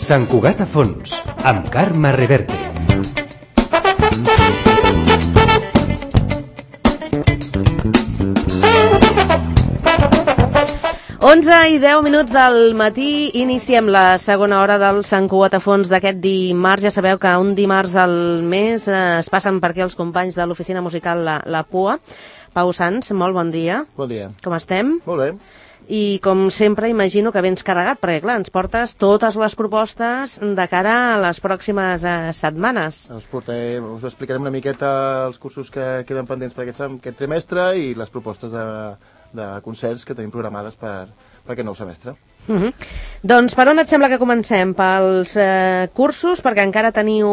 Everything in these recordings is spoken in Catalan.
Sant Cugat a fons, amb Carme Reverte. Onze i 10 minuts del matí, iniciem la segona hora del Sant Cugat a fons d'aquest dimarts. Ja sabeu que un dimarts al mes es passen per aquí els companys de l'oficina musical La Pua. Pau Sans, molt bon dia. Bon dia. Com estem? Molt bé. I com sempre imagino que vens carregat, perquè clar, ens portes totes les propostes de cara a les pròximes setmanes. Us explicarem una miqueta els cursos que queden pendents per aquest trimestre i les propostes de concerts que tenim programades per aquest nou semestre. Doncs per on et sembla que comencem? Pels cursos, perquè encara teniu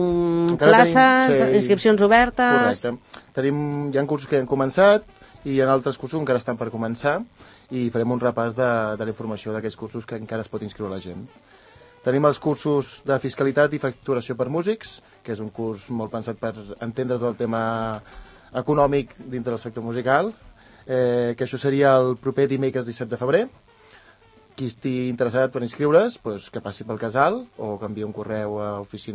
places, inscripcions obertes... Correcte. Hi ha cursos que han començat i hi ha altres cursos que encara estan per començar i farem un repàs de la informació d'aquests cursos que encara es pot inscriure la gent. Tenim els cursos de fiscalitat i facturació per músics, que és un curs molt pensat per entendre tot el tema econòmic dintre del sector musical, que això seria el proper dimecres 17 de febrer. Qui estigui interessat per inscriure's, que passi pel casal o que enviï un correu a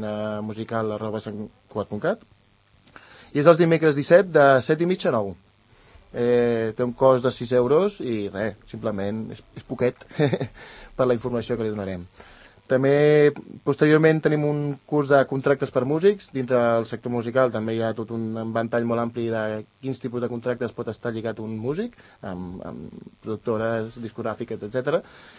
oficinamusical@santcugat.cat. I és els dimecres 17 de 7:30 a 9. Té un cost de 6 euros i res, simplement és poquet per la informació que li donarem. També, posteriorment, tenim un curs de contractes per músics. Dintre del sector musical també hi ha tot un ventall molt ampli de quins tipus de contractes pot estar lligat un músic, amb productores, discogràfiques, etc.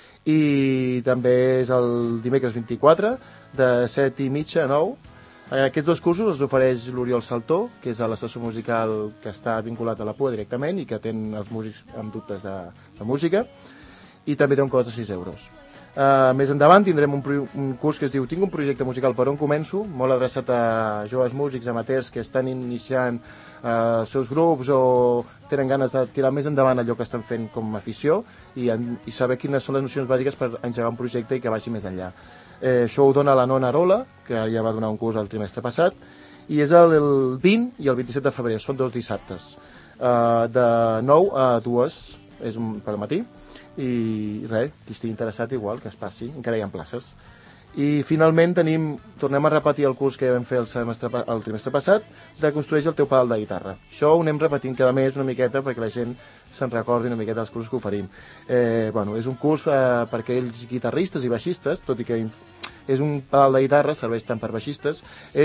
I també és el dimecres 24, de 7:30 a 9. Aquests dos cursos els ofereix l'Oriol Saltó, que és l'assessor musical que està vinculat a la PUA directament i que atén els músics amb dubtes de música, i també té un cost de 6 euros. Més endavant tindrem un curs que es diu Tinc un projecte musical, per on començo?, molt adreçat a joves músics amateurs que estan iniciant els seus grups o tenen ganes de tirar més endavant allò que estan fent com a afició i saber quines són les nocions bàsiques per engegar un projecte i que vagi més enllà. Això ho dona la Nona Arola, que ja va donar un curs el trimestre passat, i és el 20 i el 27 de febrer, són dos dissabtes, de 9 a 2, és per matí, i res, qui estigui interessat igual, que es passi, encara hi ha places. I finalment tornem a repetir el curs que vam fer el trimestre passat, de Construeix el teu pedal de guitarra. Això ho anem repetint cada mes una miqueta perquè la gent se'n recordi una miqueta dels cursos que oferim. És un curs per aquells guitarristes i baixistes, tot i que és un pedal de guitarra, serveix tant per baixistes,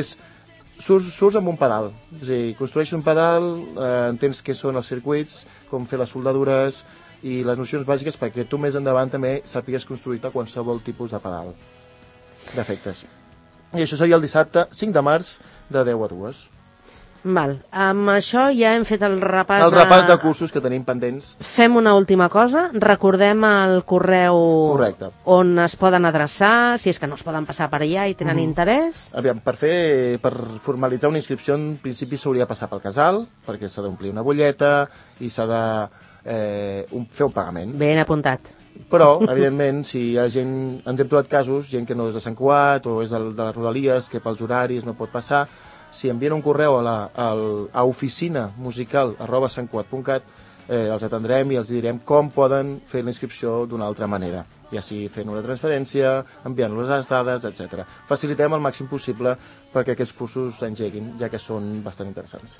surts amb un pedal, és a dir, construeixes un pedal, entens què són els circuits, com fer les soldadures i les nocions bàsiques perquè tu més endavant també sàpigues construir-te qualsevol tipus de pedal d'efectes. I això seria el dissabte 5 de març de 10 a 2. Val. Amb això ja hem fet el repàs... El repàs de cursos que tenim pendents. Fem una última cosa. Recordem el correu. Correcte. On es poden adreçar, si és que no es poden passar per allà i tenen interès. Aviam, per formalitzar una inscripció, en principi s'hauria de passar pel casal, perquè s'ha d'omplir una butlleta i s'ha de fer un pagament. Ben apuntat. Però, evidentment, si hi ha gent... Ens hem trobat casos, gent que no és de Sant Cugat o és de les Rodalies, que pels horaris no pot passar. Si envien un correu a oficinamusical@santcugat.cat, els atendrem i els direm com poden fer la inscripció d'una altra manera, ja sigui fent una transferència, enviant-los les dades, etc. Facilitem el màxim possible perquè aquests cursos s'engeguin, ja que són bastant interessants.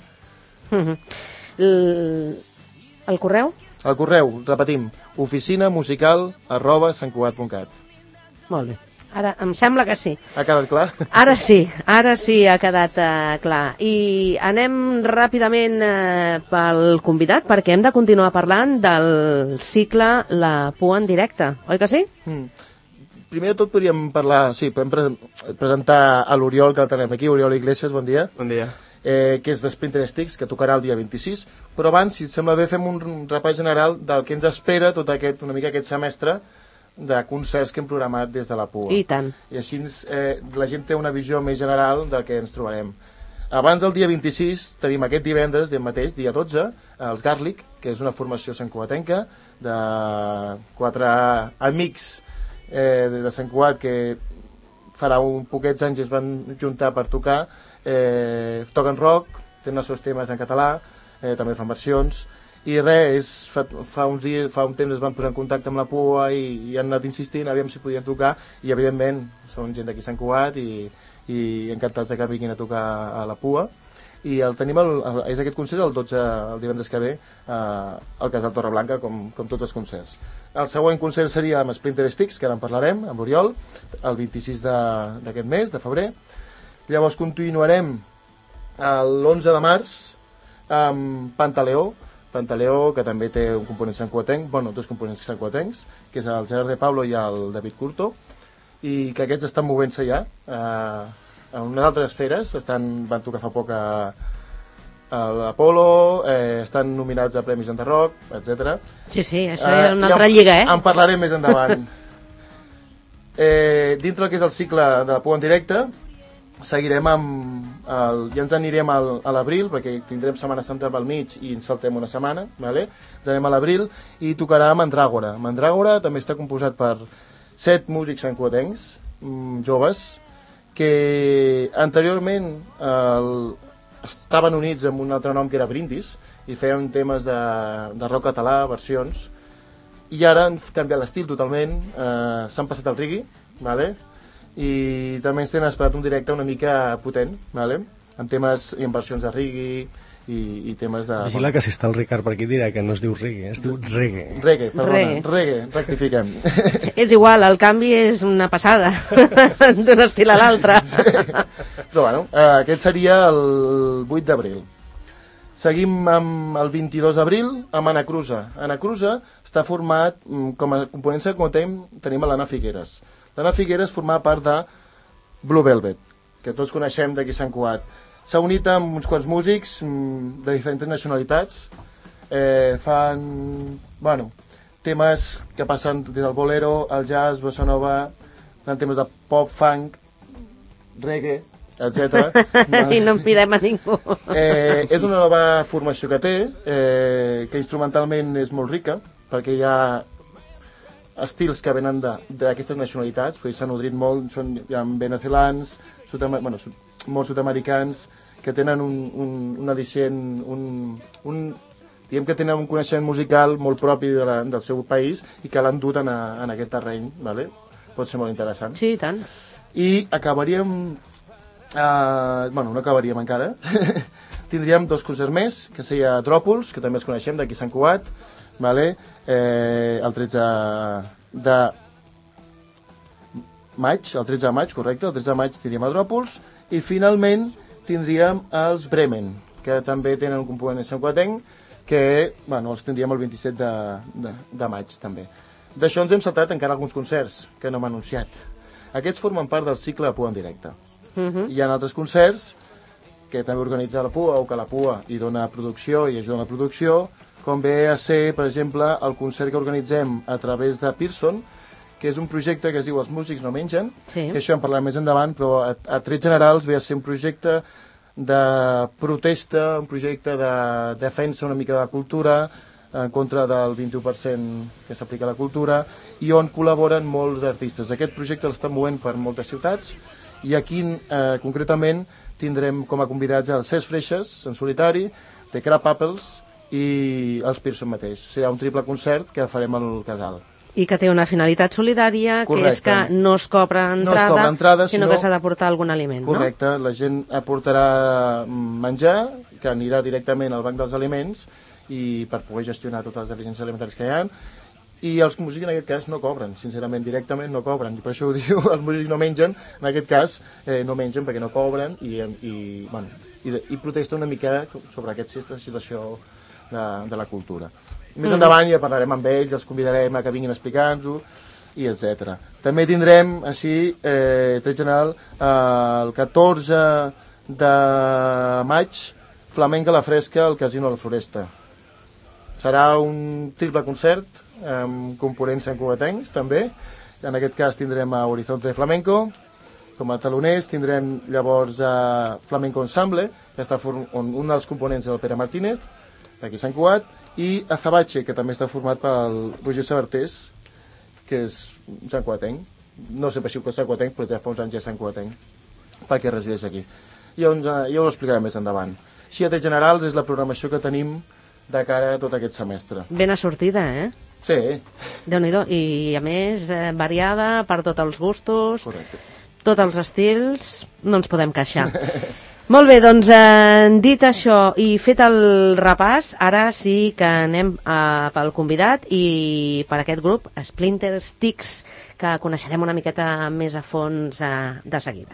El correu? El correu, repetim, oficinamusical@santcugat.cat. Molt bé. Ara, em sembla que sí. Ha quedat clar? Ara sí ha quedat clar. I anem ràpidament pel convidat, perquè hem de continuar parlant del cicle La Pua en directe, oi que sí? Primer de tot podríem presentar a l'Oriol, que el tenim aquí. Oriol Iglesias, bon dia. Bon dia. Que és d'Sprinter Sticks, que tocarà el dia 26. Però abans, si et sembla bé, fem un repàs general del que ens espera una mica aquest semestre de concerts que hem programat des de la PUA. I tant. I així la gent té una visió més general del que ens trobarem. Abans del dia 26 tenim aquest divendres, mateix, dia 12, els Garlic, que és una formació santcugatenca de 4 amics de Sant Cugat que farà un poquets anys es van juntar per tocar. Toquen rock, tenen els seus temes en català, també fan versions, I res, fa un temps es van posar en contacte amb la PUA i han anat insistint, aviam si podien tocar, i evidentment són gent d'aquí Sant Cugat i encantats que vinguin a tocar a la PUA. I és aquest concert el 12, el divendres que ve, al Casal Torreblanca, com tots els concerts. El següent concert seria amb Splinter Sticks, que ara en parlarem, amb l'Oriol, el 26 d'aquest mes, de febrer. Llavors continuarem l'11 de març amb Pantaleó, que també té un component santcugatenc, dos components santcugatencs, que és el Gerard de Pablo i el David Curto, i que aquests estan movent-se ja en unes altres esferes. Van tocar fa poc a l'Apolo, estan nominats a Premis Enderrock, etc. Sí, això és una altra lliga, En parlarem més endavant. Dintre del que és el cicle de la PUA en directe, seguirem ja ens anirem a l'abril, perquè tindrem Setmana Santa pel mig i ens saltem una setmana, vale? Ens anem a l'abril i tocarà Mandràgora. Mandràgora també està composat per 7 músics santcugatencs, joves, que anteriorment estaven units amb un altre nom que era Brindis i feien temes de rock català, versions, i ara han canviat l'estil totalment, s'han passat al reggae, vale? I també ens tenen esperat un directe una mica potent, vale? En temes i en versions de reggae i temes de... Vigila que si està el Ricard per aquí dirà que no es diu reggae, es diu reggae. Reggae, rectifiquem. És igual, el canvi és una passada d'un estil a l'altre. Sí. Però bueno, aquest seria el 8 d'abril. Seguim amb el 22 d'abril amb Anacruza. Anacruza està format com a component santcugatenc, tenim a l'Anna Figueres. L'Anna Figueres forma part de Blue Velvet, que tots coneixem d'aquí Sant Cugat. S'ha unit amb uns quants músics de diferents nacionalitats. Fan, temes que passen des del bolero, el jazz, bossa nova, fan temes de pop, funk, reggae, etc. I no en pidem a ningú. És una nova formació que té, que instrumentalment és molt rica, perquè hi ha estils que venen d'aquestes nacionalitats, s'han nodrit molt, hi ha veneçolans, molts sud-americans, que tenen un al·licient, diguem que tenen un coneixement musical molt propi del seu país i que l'han dut en aquest terreny, vale? Pot ser molt interessant. Sí, i tant. I acabaríem, no acabaríem encara, tindríem 2 concerts més, que seria Dròpols, que també els coneixem d'aquí Sant Cugat, vale? El 13 de maig, correcte, el 13 de maig tindríem a Dròpols, i finalment tindríem els Bremen, que també tenen un component santcugatenc, que els tindríem el 27 de maig també. D'això ens hem saltat encara alguns concerts que no hem anunciat. Aquests formen part del cicle de PUA en directe. Hi ha altres concerts que també organitza la PUA o que la PUA hi dona producció i ajuda a la producció, com ve a ser, per exemple, el concert que organitzem a través de Pearson, que és un projecte que es diu Els músics no mengen, que això en parlarem més endavant, però a trets generals ve a ser un projecte de protesta, un projecte de defensa una mica de la cultura, en contra del 21% que s'aplica a la cultura, i on col·laboren molts artistes. Aquest projecte l'està movent per moltes ciutats, i aquí concretament tindrem com a convidats els Cesc Freixes, en solitari, The Crab Apples i els Pearson mateix. Serà un triple concert que farem al Casal. I que té una finalitat solidària, que és que no es cobra entrada, sinó que s'ha d'aportar algun aliment, correcte, no? La gent aportarà menjar, que anirà directament al banc dels aliments, i per poder gestionar tots els deficiències alimentaris que hi ha, i els músics en aquest cas no cobren, sincerament, directament no cobren, i per això ho diu, els músics no mengen, en aquest cas no mengen perquè no cobren, i protesta una mica sobre aquesta situació de la cultura. Més endavant ja parlarem amb ells, els convidarem a que vinguin a explicar-nos-ho, i etc. També tindrem, així, tret general, el 14 de maig, Flamenca a la Fresca al Casino de la Floresta. Serà un triple concert amb components santcugatencs, també. En aquest cas tindrem a Horizonte Flamenco, com a taloners. Tindrem llavors a Flamenco Ensemble, que està on un dels components és el Pere Martínez, d'aquí Sant Cugat, i Azabache, que també està format pel Roger Sabartés, que és santcugatenc. No sempre ha sigut santcugatenc, però ja fa uns anys ja és santcugatenc, perquè resideix aquí. Ja us ho explicarem més endavant. Així, a trets generals, és la programació que tenim de cara a tot aquest semestre. Ben assortida, Sí, Déu-n'hi-do. I, a més, variada per tots els gustos, correcte. tots els estils, no ens podem queixar. Molt bé, doncs, dit això i fet el repàs, ara sí que anem pel convidat i per aquest grup, Splinter Sticks, que coneixerem una miqueta més a fons de seguida.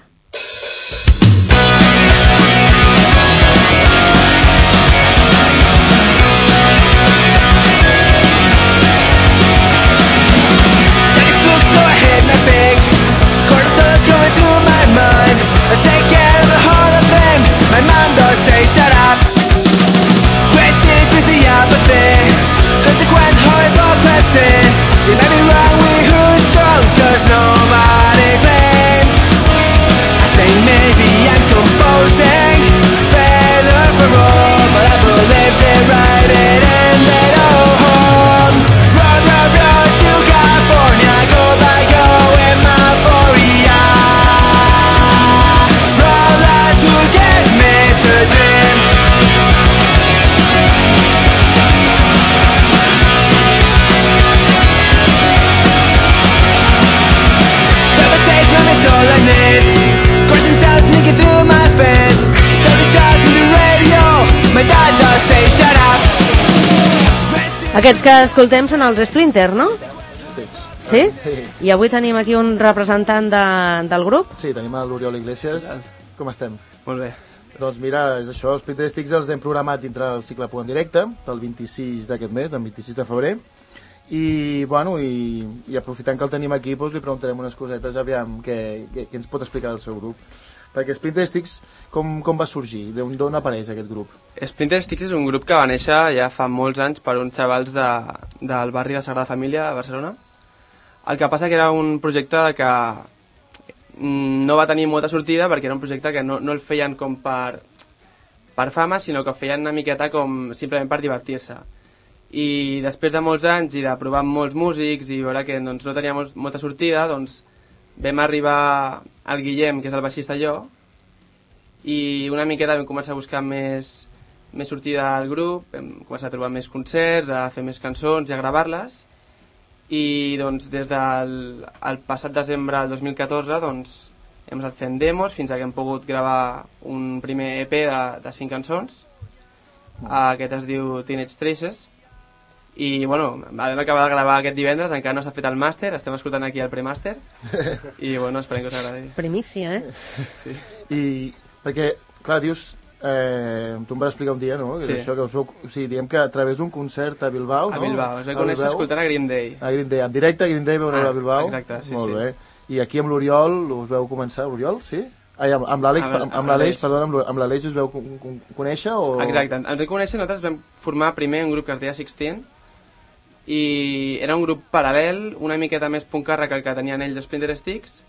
Going through my mind, I take care of the Hall of Fame. My mom does say shut up. Wasted with the apathy, consequent hypocrisy. You may be wrong, we who's strong, cause nobody claims. I think maybe I'm composing failure for all, but I believe they write it in their own homes. Road, road, road to California, go by go in my 40. Aquests que escoltem són els Splinter, no? Sí? I avui tenim aquí un representant del grup? Sí, tenim l'Oriol Iglesias. Com estem? Molt bé. Doncs mira, és això, els Splinter Sticks els hem programat dintre del cicle Punt en directe, del 26 d'aquest mes, del 26 de febrer, i, bueno, i aprofitant que el tenim aquí, doncs li preguntarem unes cosetes, aviam, què ens pot explicar del seu grup. Perquè Splinter Sticks, com va sorgir? D'on apareix aquest grup? Splinter Sticks és un grup que va néixer ja fa molts anys per uns xavals del barri de Sagrada Família a Barcelona. El que passa que era un projecte que no va tenir molta sortida perquè era un projecte que no el feien com per fama, sinó que el feien una miqueta com simplement per divertir-se. I després de molts anys i de provar amb molts músics i veure que doncs, no tenia molta sortida, doncs vam arribar al Guillem, que és el baixista i jo, i una miqueta vam començar a buscar més sortida al grup, vam començar a trobar més concerts, a fer més cançons i a gravar-les, i doncs des del passat desembre del 2014 doncs, hem estat fent demos fins que hem pogut gravar un primer EP de 5 cançons. Aquest es diu Teenage Traces i bueno, vam acabar de gravar aquest divendres, encara no s'ha fet el màster, estem escoltant aquí el premàster i bueno, esperem que us agradi. Primícia, Sí. I perquè, clar, dius, tu em vas explicar un dia, no? Sí. Això, que o sigui, diem que a través d'un concert a Bilbao, A no? Bilbao, us vaig conèixer escoltant a Green Day. A Green Day, en directe a Green Day veu anar a Bilbao. Exacte, sí, Molt sí. bé. I aquí amb l'Oriol us veu començar, l'Oriol, sí? Ai, amb l'Àlex, perdona, amb l'Àlex us veu conèixer o... Exacte, ens vam conèixer, nosaltres vam formar primer un grup que es deia 16 i era un grup paral·lel, una miqueta més puncarra que el que tenien ells Splinter Sticks,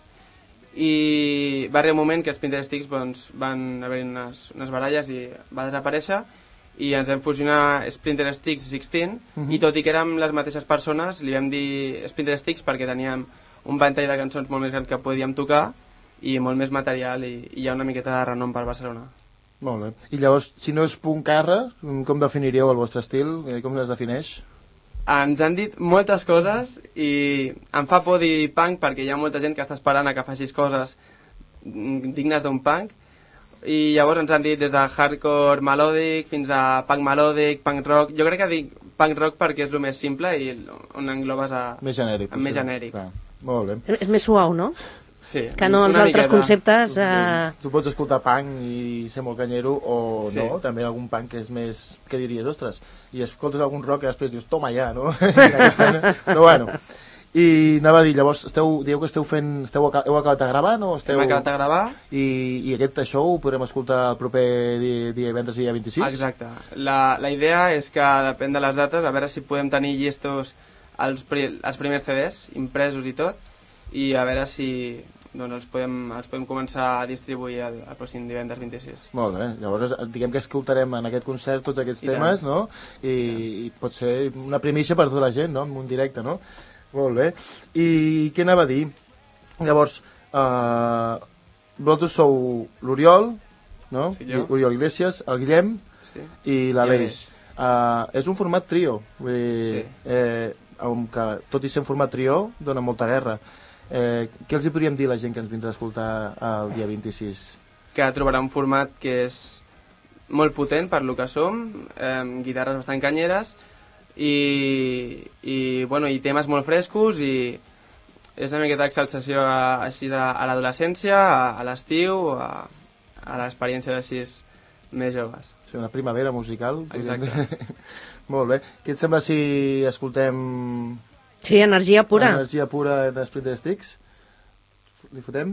i va arribar un moment que Splinter Sticks doncs, van haver unes baralles i va desaparèixer i ens vam fusionar Splinter Sticks i 16 i tot i que érem les mateixes persones li vam dir Splinter Sticks perquè teníem un ventall de cançons molt més gran que podíem tocar i molt més material i hi ha una miqueta de renom per Barcelona. Molt bé. I llavors, si no és puncarra, com definiríeu el vostre estil? Com es defineix? Ens han dit moltes coses i em fa por dir punk perquè hi ha molta gent que està esperant a que facis coses dignes d'un punk i llavors ens han dit des de hardcore melòdic fins a punk melòdic, punk rock. Jo crec que dic punk rock perquè és el més simple i on englobes més genèric. Més genèric. Clar. Molt bé. És més suau, no? Sí, que no els altres conceptes... Tu pots escoltar punk i ser molt canyero o sí. No, també algun punk que és més... Què diries? Ostres, i escoltes algun rock que després dius, toma ja, no? Però bueno, i anava a dir, llavors dieu que heu acabat de gravar, no? Hem acabat de gravar. I això ho podrem escoltar el proper divendres dia 26? Exacte. La idea és que depèn de les dates, a veure si podem tenir llistos els primers CDs, impresos i tot, i a veure si doncs, els podem començar a distribuir el pròxim divendres 26. Molt bé, llavors diguem que escoltarem en aquest concert tots aquests temes, no? I pot ser una primícia per tota la gent, no? En un directe, no? Molt bé. I què anava a dir? Llavors, vosaltres sou l'Oriol, no? Sí, jo. Oriol Iglesias, el Guillem sí. i l'Aleix. És un format trio, vull dir, que, tot i ser un format trio, dona molta guerra. Què els hi podríem dir a la gent que ens vindrà a escoltar el dia 26? Que trobarà un format que és molt potent per lo que som, guitarres bastant canyeres i temes molt frescos, i és una miqueta exaltació així a l'adolescència, a l'estiu, a l'experiència així més joves. Sí, una primavera musical. Exacte. Molt bé. Què et sembla si escoltem... Sí, energia pura. Energia pura de Splinter Sticks? Li fotem?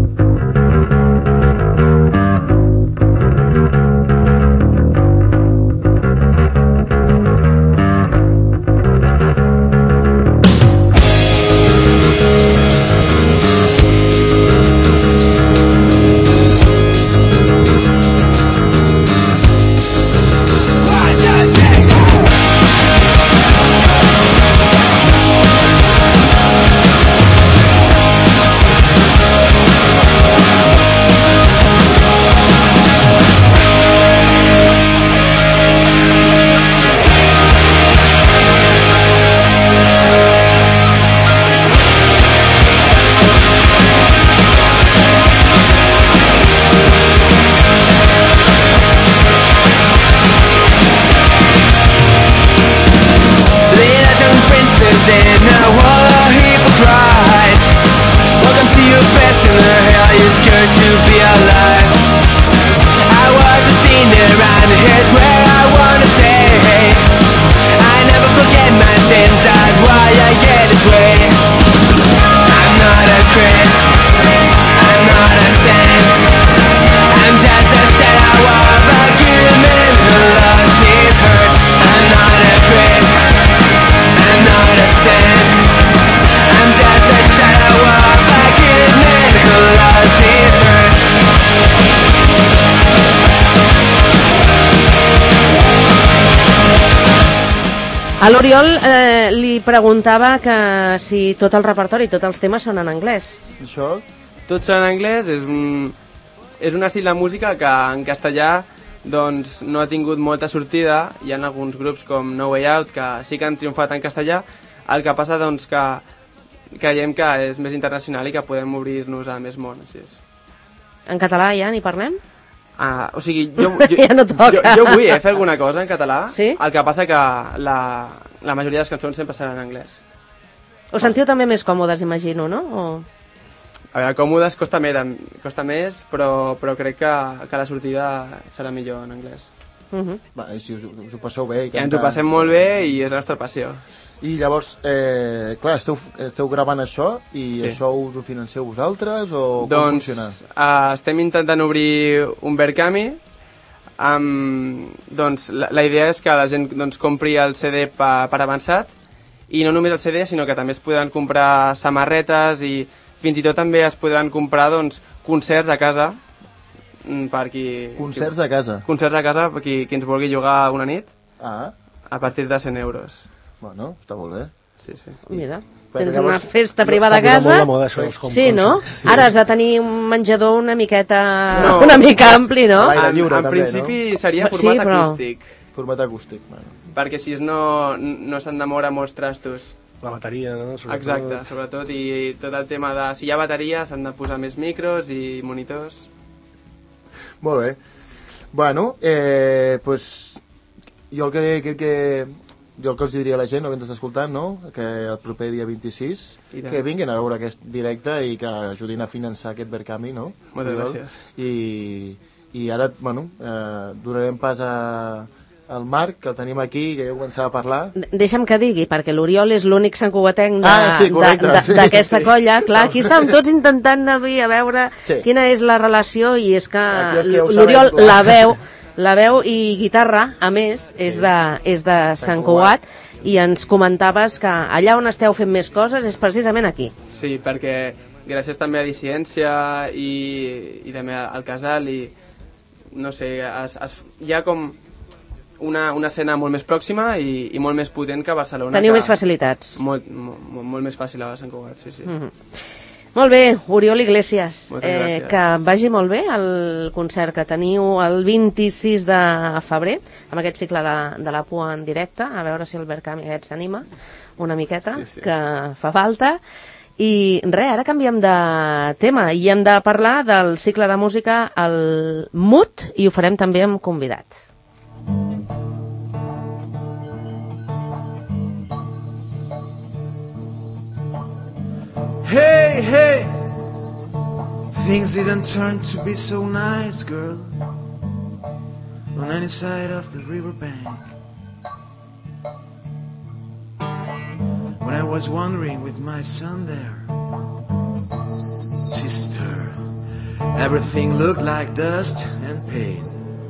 A l'Oriol li preguntava que si tot el repertori, tots els temes són en anglès. Això? Tots són en anglès, és un estil de música que en castellà doncs, no ha tingut molta sortida. Hi ha alguns grups com No Way Out que sí que han triomfat en castellà, el que passa doncs, que creiem que és més internacional i que podem obrir-nos a més món. Així és. En català ja n'hi parlem? O sigui, jo ja no toca. Jo vull fer alguna cosa en català, sí? El que passa que la majoria de les cançons sempre seran en anglès. Us sentiu també més còmodes, imagino, no? A veure, còmodes costa més, però crec que la sortida serà millor en anglès. Va, si us ho passeu bé. I ens ho passem molt bé i és la nostra passió. I llavors, clar, esteu gravant això i sí. Això us ho financeu vosaltres o com funciona? Estem intentant obrir un Verkami. Doncs la idea és que la gent compri el CD per avançat, i no només el CD, sinó que també es podran comprar samarretes i fins i tot també es podran comprar concerts a casa per qui... Concerts a casa? Concerts a casa per qui ens vulgui jugar una nit a partir de 100 euros. Bueno, està molt bé. Sí, sí. Mira, tens una festa privada a casa. Sí, no? Ara has de tenir un menjador una miqueta... una mica ampli, no? En principi seria format acústic. Format acústic, bueno. Perquè si no s'han de moure molts trastos. La bateria, no? Exacte, sobretot. I tot el tema de... Si hi ha bateria s'han de posar més micros i monitors. Molt bé. Bueno, pues jo el que els diria a la gent, que ens està escoltant, no? Que el proper dia 26 que vinguin a veure aquest directe i que ajudin a finançar aquest Verkami, no? Moltes gràcies. I ara, bueno, donarem pas al Marc, que el tenim aquí, que ja començava a parlar. Deixa'm que digui, perquè l'Oriol és l'únic santcugatenc d'aquesta colla. Clar, aquí estàvem tots intentant avui a veure quina és la relació, i és que l'Oriol la veu i guitarra, a més, és de Sant Cugat, i ens comentaves que allà on esteu fent més coses és precisament aquí. Sí, perquè gràcies també a Disciència i també al Casal, i no sé, hi ha com una escena molt més pròxima i molt més potent que a Barcelona. Teniu més facilitats. Molt més fàcil a Sant Cugat, sí. Molt bé, Oriol Iglesias, Moltes gràcies. que vagi molt bé el concert que teniu el 26 de febrer, amb aquest cicle de la Pua en directe, a veure si el Verkami aquest s'anima una miqueta, Sí. que fa falta. I res, ara canviem de tema i hem de parlar del cicle de música al Mood i ho farem també amb convidats. Hey, hey, things didn't turn to be so nice, girl, on any side of the riverbank. When I was wandering with my son there, sister, everything looked like dust and pain.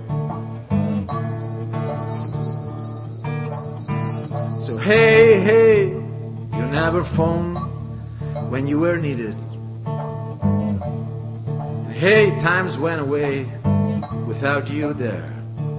So hey, hey, you never phoned when you were needed. And hey, times went away without you there.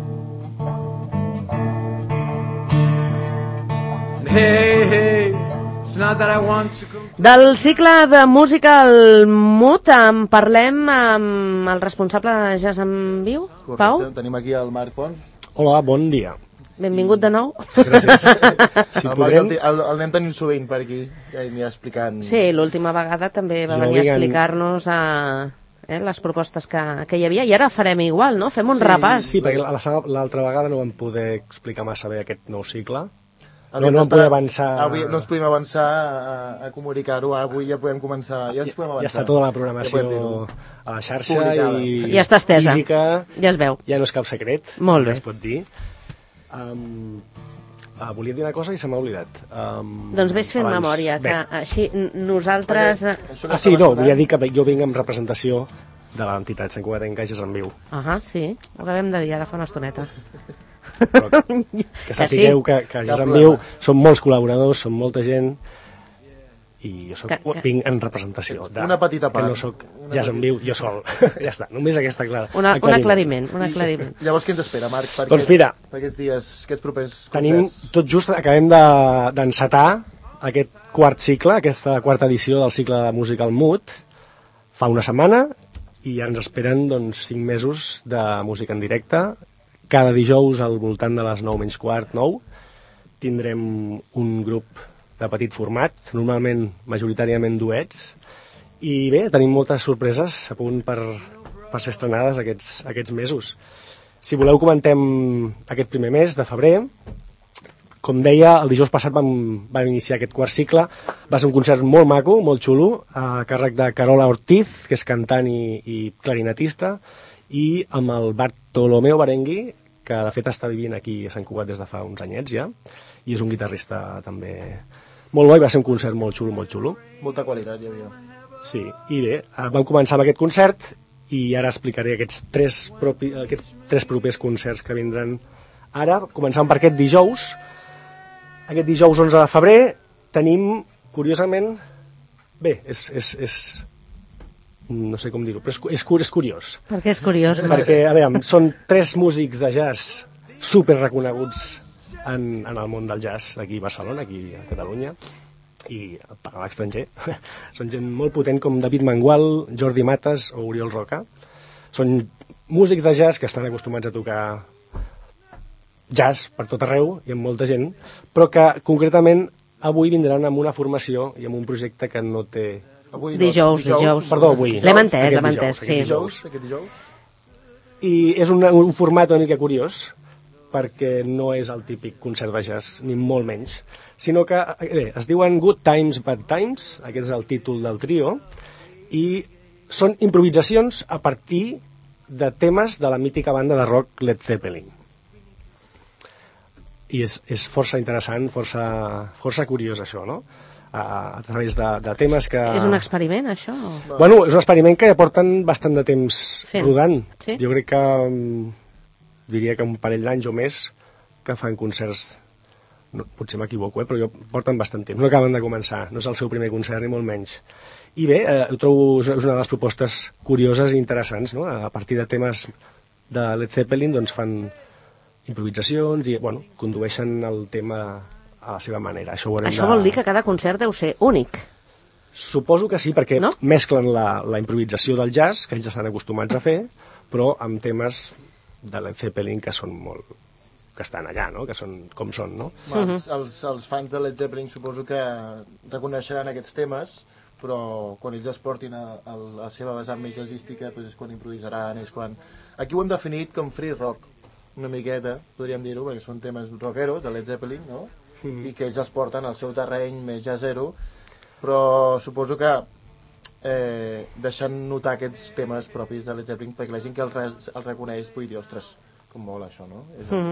And hey, hey, it's not that I want to come. Del cicle de música al Mood en parlem amb el responsable de Jazz en Viu, Pau. Correcte, tenim aquí el Marc Pons. Hola, bon dia. Benvingut de nou. Gràcies. Si El Marc podrem... el anem tenint sovint per aquí, ja anirà explicant... Sí, l'última vegada també va Jo venir a vinc en- explicar-nos les propostes que hi havia, i ara farem igual, no? Fem un repàs. Sí, perquè l'altra vegada no vam poder explicar massa bé aquest nou cicle. Havíem No em d'esperar- podia avançar... Avui no ens podem avançar a comunicar-ho, avui ja podem començar, ja ens podem Ja avançar. està tota la Ja podem programació dir-ho. a la xarxa Publicada. i Ja està estesa. física, Ja es veu. ja no és cap secret, Molt bé. es pot dir. Volia dir una cosa i se m'ha oblidat. Doncs vés fent abans. memòria, que Bé. així nosaltres... Això que Ah, sí, estava no, sonant- volia dir que jo vinc en representació de l'entitat Sant Cugatenca Jazz en Viu. Sí, ho acabem de dir ara fa una estoneta. Però que sapigueu que Jazz en Viu són molts col·laboradors, són molta gent, i jo vinc en representació. Una petita part. Que no soc Jazz en Viu jo sol. Ja està, només aquesta clara. Un aclariment. Llavors, què ens espera, Marc? Per Doncs mira, per aquests dies, aquests propers tenim, concerts? tot just acabem d'encetar aquest quart cicle, aquesta quarta edició del cicle de música al Mood, fa una setmana, i ja ens esperen 5 mesos de música en directe. Cada dijous al voltant de les 9 menys quart, 9, tindrem un grup de petit format, normalment majoritàriament duets, i bé, tenim moltes sorpreses a punt per ser estrenades aquests mesos. Si voleu comentem aquest primer mes de febrer. Com deia, el dijous passat vam iniciar aquest quart cicle. Va ser un concert molt maco, molt xulo, a càrrec de Carola Ortiz, que és cantant i clarinetista, i amb el Bartolomeo Barengui, que de fet està vivint aquí a Sant Cugat des de fa uns anyets ja, i és un guitarrista també molt bo, i va ser un concert molt xulo, molt xulo. Molta qualitat hi havia. Sí, i bé, vam començar amb aquest concert i ara explicaré aquests tres propers concerts que vindran ara, començant per aquest dijous. Aquest dijous 11 de febrer tenim, curiosament, bé, és no sé com dir-ho, però és curiós. Per què és curiós? Perquè, a veure, són 3 músics de jazz super reconeguts en el món del jazz, aquí a Barcelona, aquí a Catalunya, i a l'estranger. Són gent molt potent com David Mangual, Jordi Matas o Oriol Roca. Són músics de jazz que estan acostumats a tocar jazz per tot arreu i amb molta gent, però que concretament avui vindran amb una formació i amb un projecte que no té... Avui, Dijous. Perdó, avui. L'hem entès, sí. Aquest dijous. I és un format una mica curiós, perquè no és el típic concert de jazz, ni molt menys, sinó que, bé, es diuen Good Times, Bad Times, aquest és el títol del trio, i són improvisacions a partir de temes de la mítica banda de rock Led Zeppelin. I és força interessant, força curiós això, no? A través de temes que... És un experiment, això? Bueno, és un experiment que ja porten bastant de temps rodant. Sí? Jo crec que diria que un parell d'anys o més que fan concerts, no, potser m'equivoco, però porten bastant temps, no acaben de començar, no és el seu primer concert ni molt menys. I bé, ho trobo és una de les propostes curioses i interessants, no? A partir de temes de Led Zeppelin doncs fan improvisacions i bueno, condueixen el tema a la seva manera. Això vol dir que cada concert deu ser únic. Suposo que sí, perquè No? mesclen la improvisació del jazz, que ells estan acostumats a fer, però amb temes de Led Zeppelin que són molt... que estan allà, no? Que són com són, no? Els fans de Led Zeppelin suposo que reconeixeran aquests temes, però quan ells es portin a la seva vessant més jazzística és quan improvisaran, és quan... Aquí ho hem definit com free rock, una miqueta, podríem dir-ho, perquè són temes rockeros de Led Zeppelin, no? I que ells els porten al seu terreny més jazzero, però suposo que deixant notar aquests temes propis de Led Zeppelin perquè la gent que els reconeix pugui dir, ostres, com mola això, no?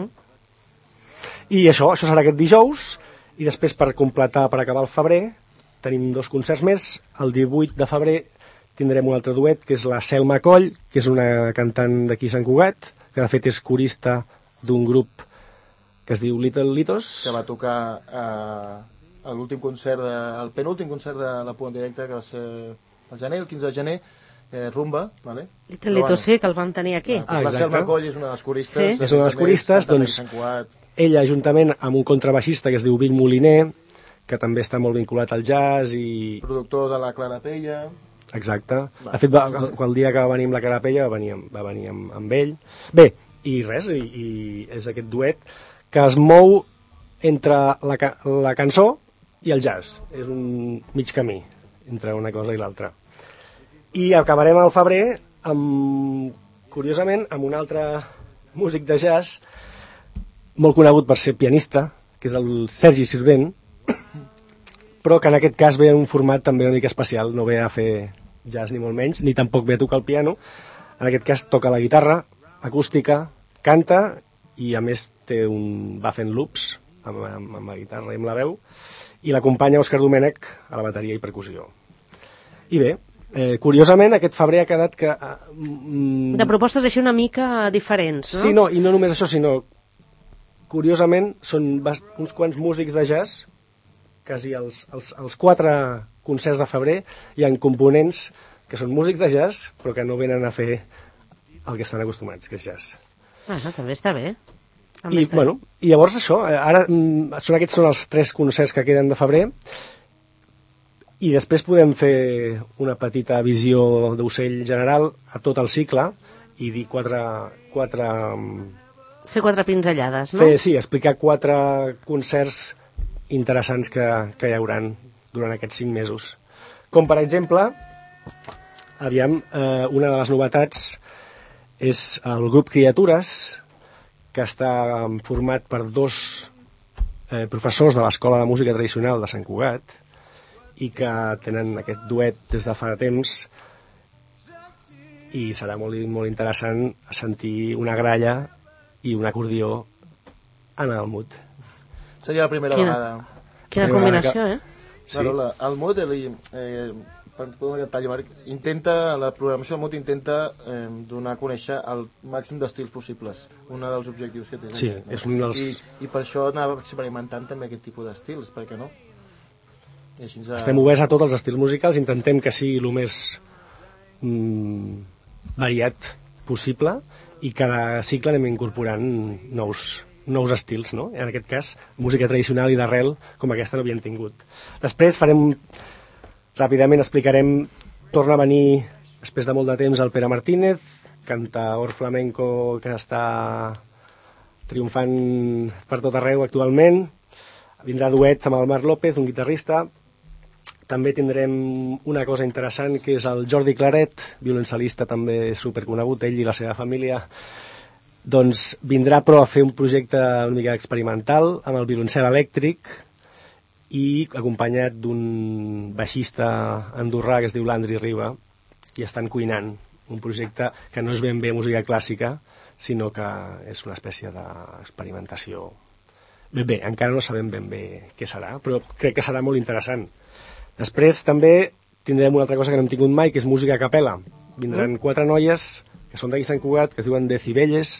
I això serà aquest dijous, i després per completar, per acabar el febrer, tenim 2 concerts més. El 18 de febrer tindrem un altre duet, que és la Selma Coll, que és una cantant d'aquí Sant Cugat, que de fet és corista d'un grup que es diu Little Litos. Que va tocar a l'últim concert, el penúltim concert de la Pua en directe, que va ser el gener, el 15 de gener, Rumba, ¿vale? Little Litos sí, que el vam tenir aquí. La Selma Coll és una de les coristes. Sí. És una de les coristes, doncs ella juntament amb un contrabaixista que es diu Vic Moliner, que també està molt vinculat al jazz i... Productor de la Clara Pella. Exacte. De fet, el dia que va venir amb la Clara Pella va venir amb ell. Bé, i res, i és aquest duet que es mou entre la cançó i el jazz. És un mig camí entre una cosa i l'altra. I acabarem al febrer curiosament, amb un altre músic de jazz molt conegut per ser pianista, que és el Sergi Sirvent, però que en aquest cas ve en un format també una mica especial, no ve a fer jazz ni molt menys, ni tampoc ve a tocar el piano. En aquest cas toca la guitarra acústica, canta i a més va fent loops amb la guitarra i amb la veu, i l'acompanya Òscar Domènech a la bateria i percussió. I bé, curiosament aquest febrer ha quedat que... De propostes així una mica diferents, no? Sí, no, i no només això, sinó curiosament són uns quants músics de jazz, quasi els 4 concerts de febrer hi ha components que són músics de jazz però que no venen a fer el que estan acostumats, que és jazz. També està bé. I llavors això, ara aquests són els 3 concerts que queden de febrer, i després podem fer una petita visió d'ocell general a tot el cicle i dir 4 Fer 4 pinzellades, no? Sí, explicar 4 concerts interessants que hi hauran durant aquests 5 mesos. Com, per exemple, una de les novetats és el grup Criatures, que està format per 2 professors de l'Escola de Música Tradicional de Sant Cugat i que tenen aquest duet des de fa temps, i serà molt, molt interessant sentir una gralla i un acordió en el Mut. Seria la primera vegada. Quina combinació, Sí. El Mut, la programació del Mut intenta donar a conèixer el màxim d'estils possibles. Un dels objectius que té. Sí, és un dels... I per això anava experimentant també aquest tipus d'estils, per què no? Estem oberts a tots els estils musicals, intentem que sigui el més variat possible, i cada cicle anem incorporant nous estils, no? En aquest cas, música tradicional i d'arrel, com aquesta no havíem tingut. Després ràpidament explicarem, torna a venir, després de molt de temps, el Pere Martínez, cantaor flamenco que està triomfant per tot arreu actualment. Vindrà duet amb el Marc López, un guitarrista. També tindrem una cosa interessant, que és el Jordi Claret, violoncel·lista també superconegut, ell i la seva família. Doncs vindrà però a fer un projecte una mica experimental amb el violoncel elèctric i acompanyat d'un baixista andorrà que es diu Landry Riba, i estan cuinant un projecte que no és ben bé música clàssica, sinó que és una espècie d'experimentació. Bé, encara no sabem ben bé què serà, però crec que serà molt interessant. Després també tindrem una altra cosa que no hem tingut mai, que és música a capella. Vindran 4 noies que són d'aquí Sant Cugat, que es diuen Decibelles,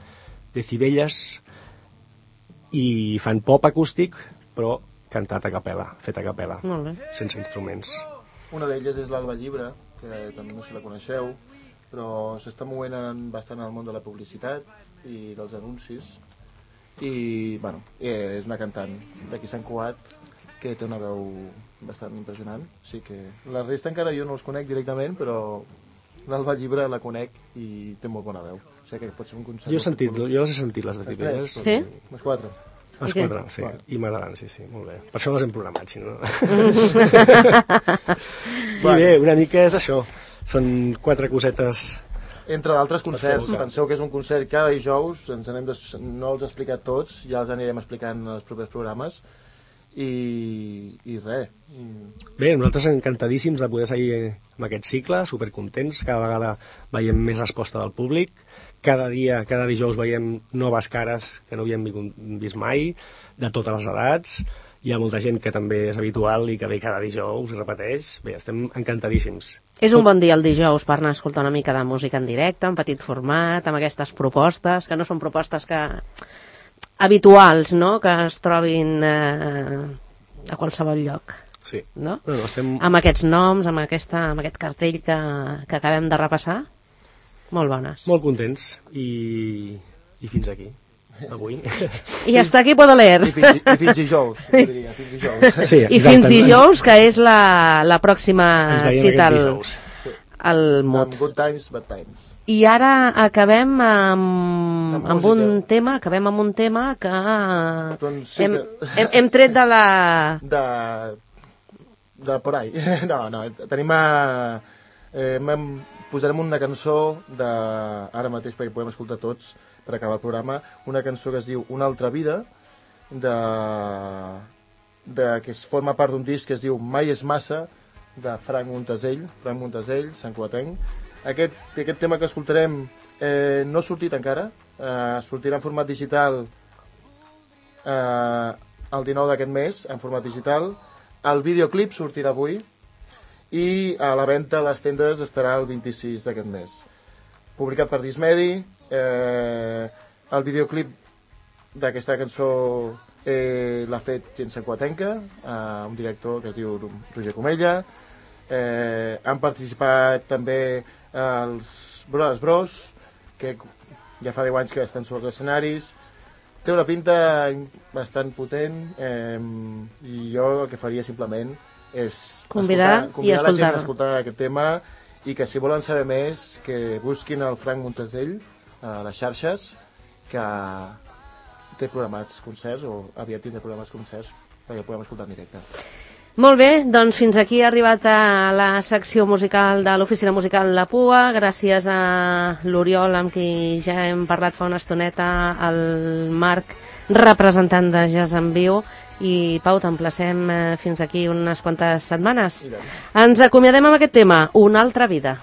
i fan pop acústic, però cantat a capella, fet a capella, sense instruments. Una d'elles és l'Alba Llibre, que també no sé si la coneixeu, però s'està movent bastant al món de la publicitat i dels anuncis, i és una cantant d'aquí Sant Cugat que té una veu bastant impressionant. Sí que la resta encara jo no els conec directament, però l'Alba Llibre la conec i té molt bona veu. O sigui que pot ser un concert. Jo les he sentit, les de Figueres. Sí? Les 4. Les 4, sí. I m'agraden, sí, molt bé. Per això les hem programat, si no. I bé, una mica és això. Són 4 cosetes. Entre d'altres concerts. Penseu que és un concert cada dijous, no els he explicat tots, ja els anirem explicant en els propers programes. I res. Bé, nosaltres encantadíssims de poder seguir amb aquest cicle, supercontents, cada vegada veiem més resposta del públic, cada dijous veiem noves cares que no havíem vist mai, de totes les edats, hi ha molta gent que també és habitual i que ve cada dijous i repeteix. Bé, estem encantadíssims. És un bon dia el dijous per anar a escoltar una mica de música en directe, en petit format, amb aquestes propostes, que no són propostes habituals, no?, que es trobin a qualsevol lloc. Sí. No? Estem... Amb aquests noms, amb aquest cartell que acabem de repassar, molt bones. Molt contents i fins aquí, avui. I hasta aquí puedo leer. I fins dijous, diria, fins dijous. Sí, I fins dijous, que és la pròxima cita al MUT. Amb Good Times, Bad Times. I ara acabem amb un tema que doncs sí hem tret de la... De por ahí. No, tenim posarem una cançó ara mateix perquè podem escoltar tots per acabar el programa, una cançó que es diu Una altra vida, que forma part d'un disc que es diu Mai és massa, de Frank Montesell, Sant Cugatenc. Aquest tema que escoltarem no ha sortit encara, sortirà en format digital el 19 d'aquest mes, en format digital. El videoclip sortirà avui i a la venda a les tendes estarà el 26 d'aquest mes. Publicat per Dismedi, el videoclip d'aquesta cançó l'ha fet gent santcugatenca, un director que es diu Roger Comella. Han participat també els Brothers Bros, que ja fa 10 anys que estan sobre els escenaris. Té una pinta bastant potent i jo el que faria simplement és convidar la gent a escoltar aquest tema i que si volen saber més que busquin el Frank Montesell a les xarxes, que té programats concerts o aviat tindrà programats concerts perquè el podem escoltar en directe. Molt bé, doncs fins aquí ha arribat a la secció musical de l'Oficina Musical La Pua. Gràcies a l'Oriol, amb qui ja hem parlat fa una estoneta, el Marc, representant de Jazz en Viu, i Pau, t'emplacem fins aquí unes quantes setmanes. Ens acomiadem amb aquest tema, Una altra vida.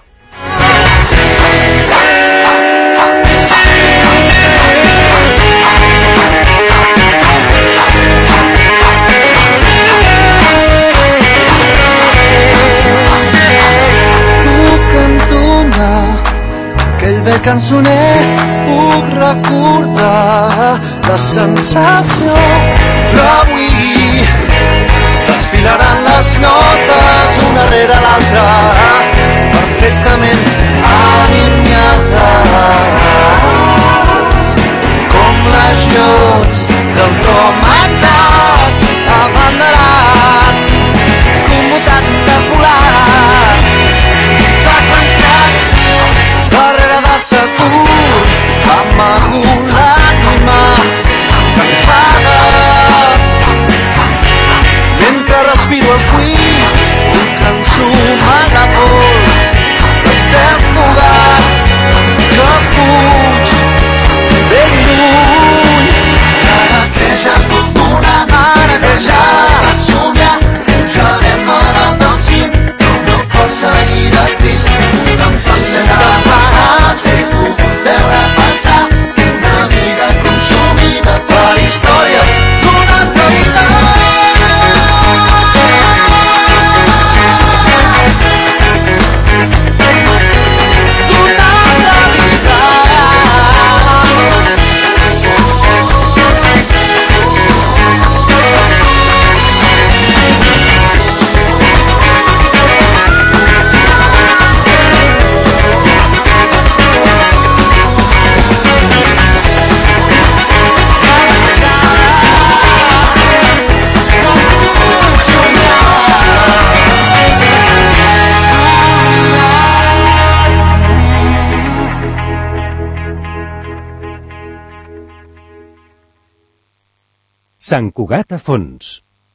Aquell vell cançoner puc recordar la sensació, però avui desfilaran les notes una rere l'altra perfectament alineades com les llums d'autòmates abanderats commutats espectaculars seqüenciats darrere de segur, amagut l'ànima cansada. Mentre respiro el cuir, un cançó m'agafa Sant Cugat a fons.